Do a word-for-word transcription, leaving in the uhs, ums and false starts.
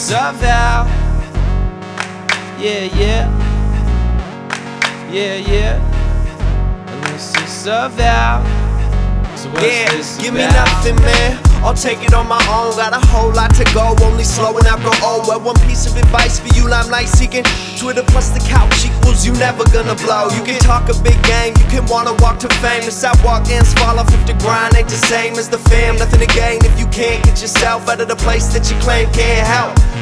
Surval. Yeah, yeah. Yeah, yeah. And this is Surval. So what's Yeah, this give me about? nothing, man. I'll take it on my own. Got a whole lot to go, only slow and I grow old. Well, one piece of advice for you, limelight seeking. Twitter plus the couch equals you never gonna blow. You can talk a big game, you can wanna walk to fame. The sidewalk ends fall off if the grind ain't the same as the fam. Nothing to gain if you can't get yourself out of the place that you claim can't help.